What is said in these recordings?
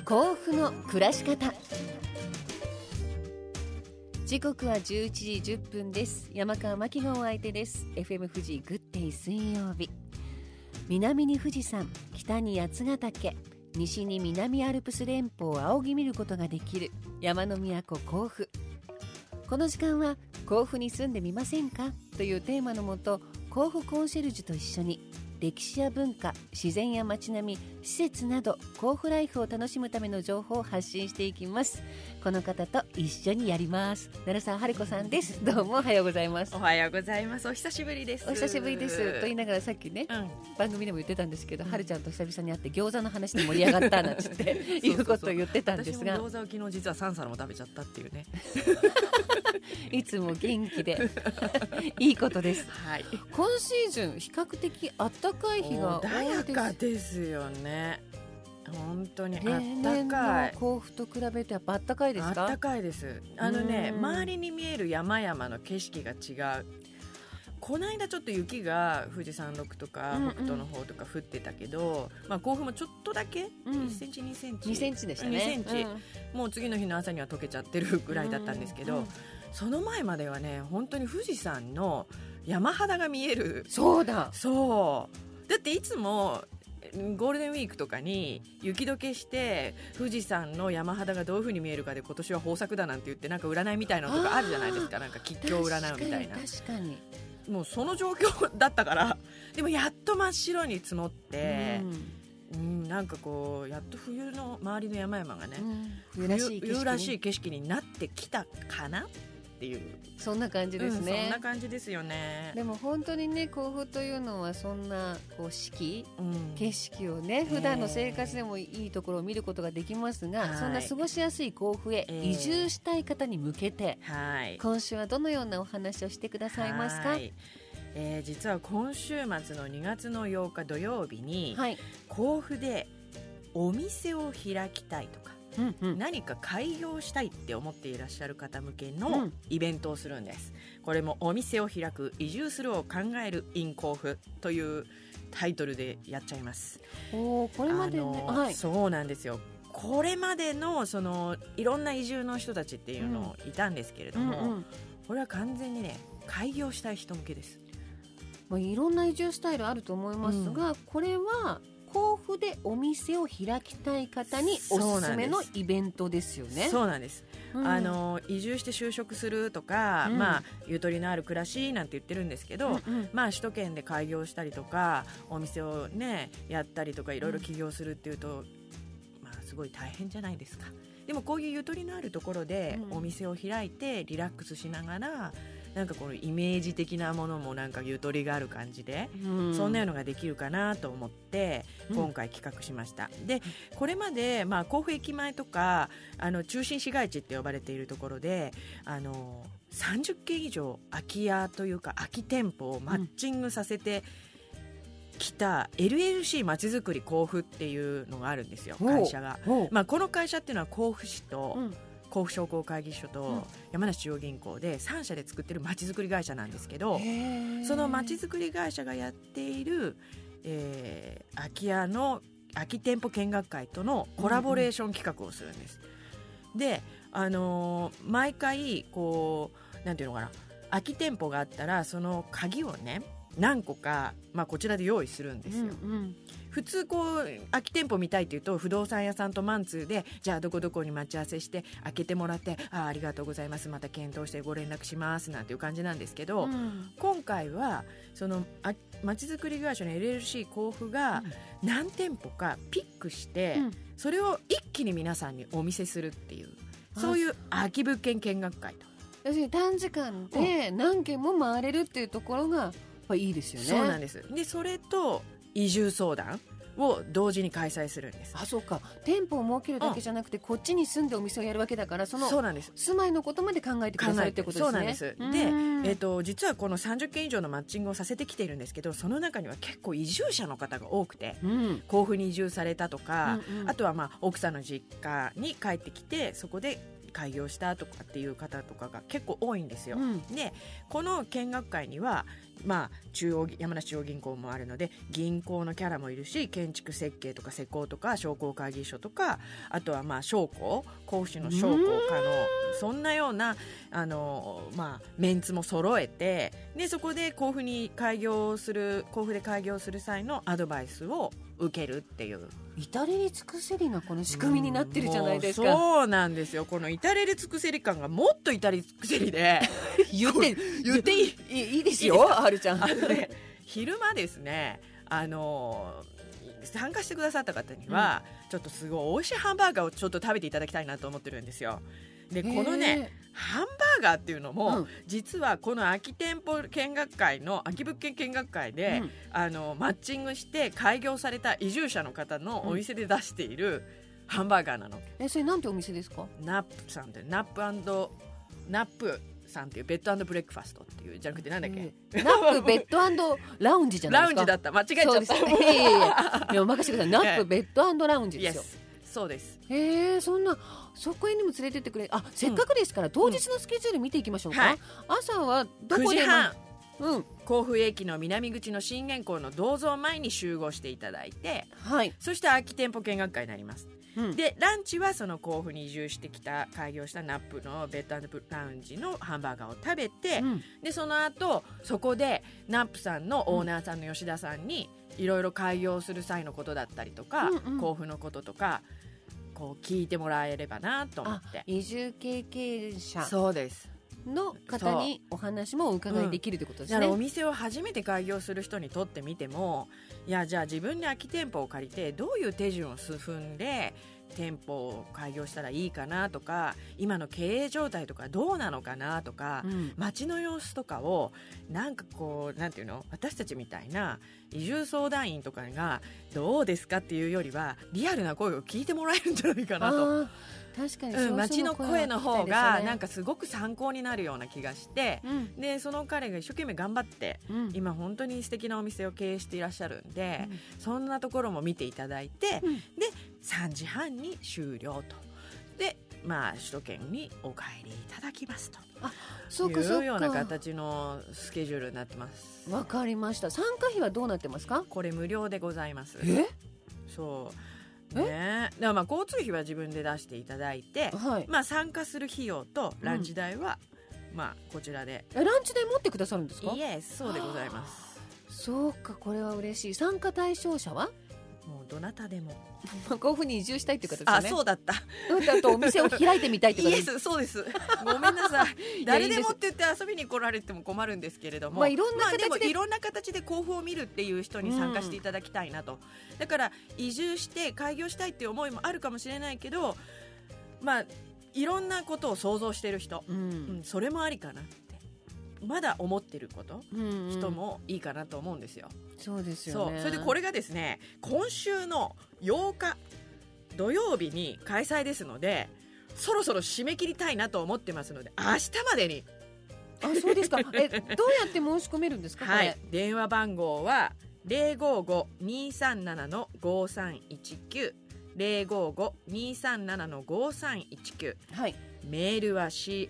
甲府の暮らし方。時刻は11時10分です。山川真紀のお相手です。 FM 富士グッデイ水曜日。南に富士山、北に八ヶ岳、西に南アルプス連峰を仰ぎ見ることができる山の都甲府。この時間は甲府に住んでみませんかというテーマのもと、甲府コンシェルジュと一緒に歴史や文化、自然や街並み、施設など甲府ライフを楽しむための情報を発信していきます。この方と一緒にやります。奈良さん、春子さんです。どうもおはようございます。 おはようございます。お久しぶりです。 お久しぶりですと言いながら、さっきね、番組でも言ってたんですけど、春ちゃんと久々に会って餃子の話で盛り上がったなんつっていうことを言ってたんですが、 私も餃子を昨日実は3皿も食べちゃったっていうねいつも元気でいいことです、 はい、 今シーズン比較的暖かい日が多いです。 穏やかですよね。本当に例年の甲府と比べてやっぱ暖かいですか？ 暖かいです。周りに見える山々の景色が違う。この間ちょっと雪が富士山麓とか北東の方とか降ってたけど、甲府もちょっとだけ、1センチ2センチ 2センチでしたね。 2センチ、もう次の日の朝には溶けちゃってるぐらいだったんですけど、その前まではね、本当に富士山の山肌が見える。 そうだっていつもゴールデンウィークとかに雪解けして富士山の山肌がどういう風に見えるかで、今年は豊作だなんて言って、なんか占いみたいなのとかあるじゃないですか。なんか吉凶を占うみたいな。 確かにもうその状況だったから、でもやっと真っ白に積もって、なんかこうやっと冬の周りの山々がね、冬らしい景色になってきたかなっていう、 そんな感じですね。 そんな感じですよね。 でも本当にね、甲府というのはそんなこう四季、景色をね、普段の生活でもいいところを見ることができますが、そんな過ごしやすい甲府へ移住したい方に向けて、今週はどのようなお話をしてくださいますか？ 実は今週末の2月の8日土曜日に、甲府でお店を開きたいとか、何か開業したいって思っていらっしゃる方向けのイベントをするんです。これもお店を開く、移住するを考える in 甲府というタイトルでやっちゃいます。 これまでね、 そうなんですよ。これまでのそのいろんな移住の人たちっていうのいたんですけれども、これは完全にね、開業したい人向けです。 いろんな移住スタイルあると思いますが、これは甲府でお店を開きたい方におすすめのイベントですよね。 そうなんです。移住して就職するとか、ゆとりのある暮らしなんて言ってるんですけど、首都圏で開業したりとか、お店をねやったりとか、いろいろ起業するっていうと、すごい大変じゃないですか。でもこういうゆとりのあるところでお店を開いてリラックスしながら、なんかこのイメージ的なものもなんかゆとりがある感じで、そんなのができるかなと思って今回企画しました。で、これまで甲府駅前とか中心市街地って呼ばれているところで30軒以上空き家というか空き店舗をマッチングさせてきた LLC まちづくり甲府っていうのがあるんですよ、会社が。この会社っていうのは甲府市と、甲府商工会議所と山梨中央銀行で3社で作ってるまちづくり会社なんですけど、そのまちづくり会社がやっている、空き家の空き店舗見学会とのコラボレーション企画をするんです。で、毎回こうなんていうのかな、空き店舗があったらその鍵をね何個か、こちらで用意するんですよ。普通こう空き店舗見たいっていうと、不動産屋さんとマンツーで、じゃあどこどこに待ち合わせして開けてもらって、ありがとうございます、また検討してご連絡しますなんていう感じなんですけど、今回はそのまちづくり会社の LLC 甲府が何店舗かピックして、それを一気に皆さんにお見せするっていう、そういう空き物件見学会と。 要するに短時間で何軒も回れるっていうところがいいですよね。 そうなんです。で、それと移住相談を同時に開催するんです。 そうか、店舗を設けるだけじゃなくて、こっちに住んでお店をやるわけだから、そうなんです。住まいのことまで考えてくださるってことですね。 そうなんです。で、実はこの30件以上のマッチングをさせてきているんですけど、その中には結構移住者の方が多くて、甲府に移住されたとか、あとは奥さんの実家に帰ってきて、そこで開業したとかっていう方とかが結構多いんですよ、 うん、 でこの見学会には、まあ、山梨中央銀行もあるので銀行のキャラもいるし、建築設計とか施工とか商工会議所とか、あとはまあ商工甲府市の商工課のそんなようなまあ、メンツも揃えて、でそこで甲府で開業する際のアドバイスを受けるっていう、 至れり尽くせりなこの仕組みになってるじゃないですか。 そうなんですよ。この至れり尽くせり感がもっと至れり尽くせりで言っていいですよ、はるちゃん。 ね、昼間ですね、参加してくださった方には、ちょっとすごい美味しいハンバーガーをちょっと食べていただきたいなと思ってるんですよ。でこのねハンバーガーっていうのも、実はこの空き店舗見学会の空き物件見学会で、マッチングして開業された移住者の方のお店で出しているハンバーガーなの。 それなんてお店ですか？ ナップさんでナップさんっていうベッド&ブレックファストっていうじゃなくてなんだっけ、 ナップベッド&ラウンジじゃないですか。 ラウンジだった、間違えちゃった。 いや任せてください。ナップベッド&ラウンジですよ。 そうです。 そこにも連れてってくれ。せっかくですから、当日のスケジュール見ていきましょうか。朝はどこで 9時半、甲府駅の南口の信玄港の銅像前に集合していただいて、そして空き店舗見学会になります。でランチはその甲府に移住してきた開業したナップのベッド&ラウンジのハンバーガーを食べて、でその後そこでナップさんのオーナーさんの吉田さんにいろいろ開業する際のことだったりとか、甲府のこととかこう聞いてもらえればなと思って。 移住経験者そうですの方にお話もお伺いできるということですね。 だからお店を初めて開業する人にとってみても、いやじゃあ自分で空き店舗を借りてどういう手順を踏んで店舗を開業したらいいかなとか、今の経営状態とかどうなのかなとか、街の様子とかをなんかこうなんていうの、私たちみたいな移住相談員とかがどうですかっていうよりはリアルな声を聞いてもらえるんじゃないかなと。 確かに街の声の方がなんかすごく参考になるような気がして、でその彼が一生懸命頑張って、今本当に素敵なお店を経営していらっしゃるんで、そんなところも見ていただいて、で3時半に終了と。でまあ首都圏にお帰りいただきますというような形のスケジュールになってます。 わかりました。参加費はどうなってますか？ これ無料でございます。そうね、だからまあ交通費は自分で出していただいて、まあ、参加する費用とランチ代は、まあこちらで。 ランチ代持ってくださるんですか？ いえ、そうでございます。 そうか、これは嬉しい。参加対象者はもうどなたでも甲府に移住したいっていう方ですよね。 そうだった。 あとお店を開いてみたいって方です。 そうです。ごめんなさい。誰でもって言って遊びに来られても困るんですけれども、 いろんな形で甲府を見るっていう人に参加していただきたいなと。だから移住して開業したいっていう思いもあるかもしれないけど、まあいろんなことを想像している人、それもありかなってまだ思ってること、人もいいかなと思うんですよ。 そうですよね。 それでこれがですね、今週の8日土曜日に開催ですので、そろそろ締め切りたいなと思ってますので、明日までに。 そうですか。どうやって申し込めるんですか？ 電話番号は 055-237-5319 055-237-5319、メールは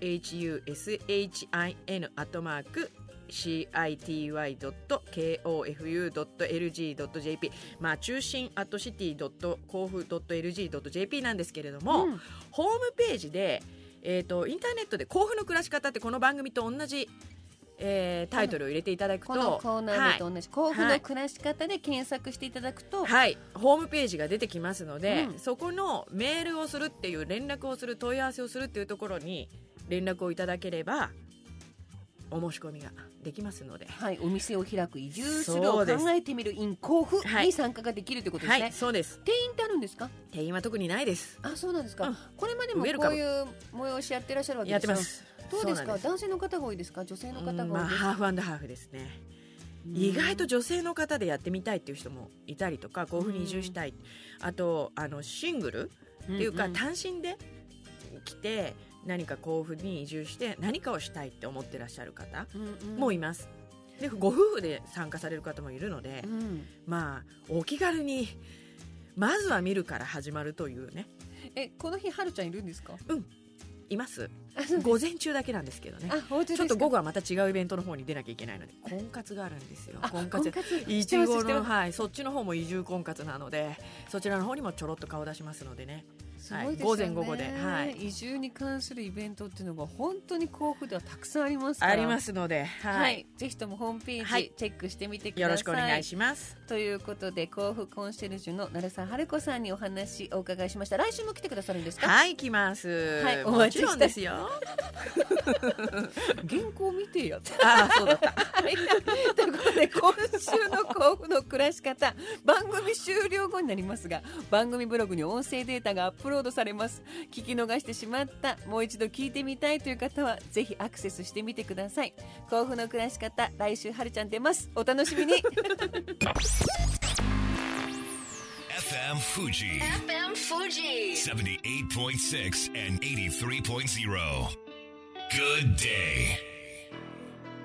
chushine@city.kofu.lg.jp、中心@city.kofu.lg.jp なんですけれども、ホームページで、インターネットで甲府の暮らし方ってこの番組と同じタイトルを入れていただくと、 このコーナーと同じ、甲府の暮らし方で検索していただくと、 ホームページが出てきますので、そこのメールをするっていう、連絡をする、問い合わせをするっていうところに連絡をいただければお申し込みができますので、 お店を開く、移住するを考えてみる in 甲府に参加ができるということですね。 そうです。 定員ってあるんですか？ 定員は特にないです。 そうなんですか。これまでもこういう催しやってらっしゃるわけですか？ やってます。 どうですか？男性の方が多いですか？女性の方が多いですか？ ハーフ&ハーフですね。意外と女性の方でやってみたいっていう人もいたりとか、甲府に移住したい、あとシングルっていうか、単身で来て何か甲府に移住して何かをしたいって思ってらっしゃる方もいます。でご夫婦で参加される方もいるので、まあお気軽にまずは見るから始まるというね。 この日はるちゃんいるんですか？ います。午前中だけなんですけどね。ちょっと午後はまた違うイベントの方に出なきゃいけないので、婚活があるんですよ。婚活いちごの、はい、そっちの方も移住婚活なので、そちらの方にもちょろっと顔出しますのでね。 すごいですよね、 午前午後で、はい、 移住に関するイベントっていうのが本当に甲府ではたくさんありますから、 ありますので、はいはい、ぜひともホームページ、はい、チェックしてみてください。 よろしくお願いします。 ということで、甲府コンシェルジュの成沢春子さんにお話お伺いしました。来週も来てくださるんですか？ はい、来ます、はい、もちろんですよ。 原稿見てよ。 あ、そうだった。 ということで、今週の甲府の暮らし方、番組終了後になりますが、番組ブログに音声データがアップロードされます。聞き逃してしまった、もう一度聞いてみたいという方はぜひアクセスしてみてください。甲府の暮らし方、来週はるちゃん出ます。お楽しみに。 FM Fuji 78.6 and 83.0 Good day